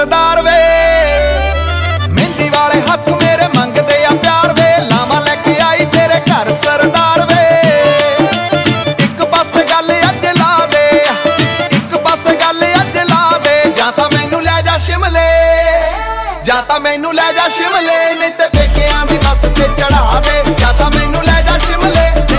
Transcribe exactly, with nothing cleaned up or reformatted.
सरदार वे मेहंदी वाले हथ मेरे मंगते आ प्यार वे लावा लेके आई तेरे घर सरदार वे एक पासे गल अज ला दे एक पासे गल अज ला दे जां तां मैनू लै जा शिमले जां तां मैनू लै जा शिमले नहीं ते पेकियां दी बस ते चढ़ा दे जां तां मैनू लै जा शिमले।